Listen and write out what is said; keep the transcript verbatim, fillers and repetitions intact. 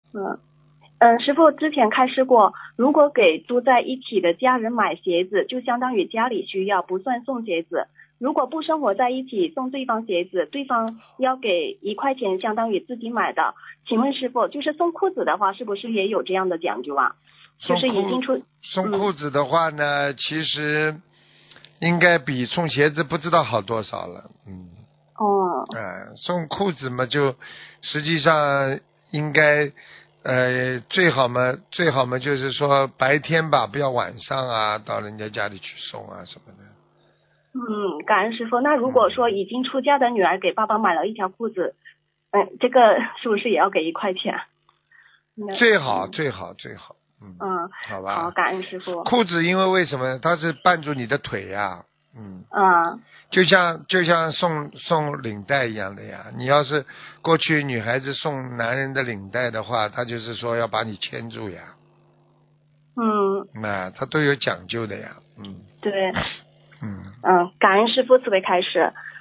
嗯嗯，师傅之前开示过，如果给住在一起的家人买鞋子，就相当于家里需要，不算送鞋子。如果不生活在一起，送对方鞋子，对方要给一块钱，相当于自己买的。请问师傅，就是送裤子的话，是不是也有这样的讲究啊？就送裤是已经出， 送嗯， 裤子的话呢，其实应该比送鞋子不知道好多少了。嗯， 哦， 哎、送裤子嘛，就实际上应该呃最好嘛，最好嘛就是说白天吧，不要晚上啊，到人家家里去送啊什么的。 嗯，感恩师傅。那如果说嗯， 已经出嫁的女儿给爸爸买了一条裤子，嗯，这个是不是也要给一块钱？那最好嗯最好最好。嗯， 嗯，好， 好吧。 感恩师傅。 裤子因为为什么它是绊住你的腿呀、嗯， 嗯就像就像送送领带一样的呀。你要是过去女孩子送男人的领带的话，她就是说要把你牵住呀。 嗯， 那它都有讲究的呀。嗯对， 嗯。 嗯，感恩师傅慈悲开示。